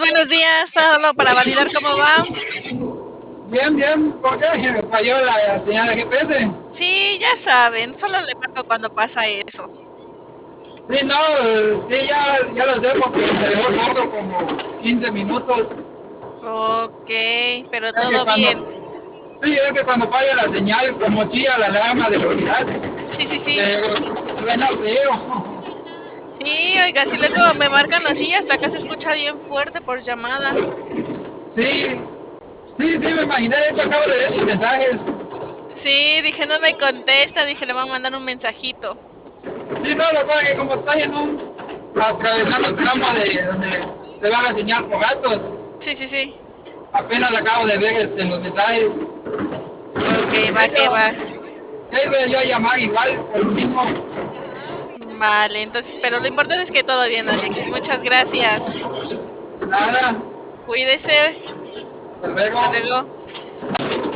buenos días. Solo para validar cómo va. Bien, bien, ¿por qué? Me falló la señal de GPS. Sí, ya saben, solo le marco cuando pasa eso. Sí, no, sí, ya lo sé porque me dejó sordo como 15 minutos. Ok, pero Es que todo cuando, bien. sí, es que cuando falla la señal, como chilla la alarma de velocidad, Sí, sí, sí. eh, suena feo. Sí, oiga, si luego me marcan así, hasta acá se escucha bien fuerte por llamada. Sí, sí, me imaginé, de hecho acabo de ver sus mensajes. Sí, dije, no me contesta, dije, le voy a mandar un mensajito. Sí, no, lo cual es que como estoy en atravesando el tramo de donde se va la señal por gatos, Sí, sí, sí. apenas acabo de ver los mensajes. Ok, De va que hecho, va. ya iba yo a llamar igual por lo mismo. Vale, entonces, pero lo importante es que todo bien, Alexis. Muchas gracias. Nada, Cuídese. hasta Hasta luego. luego.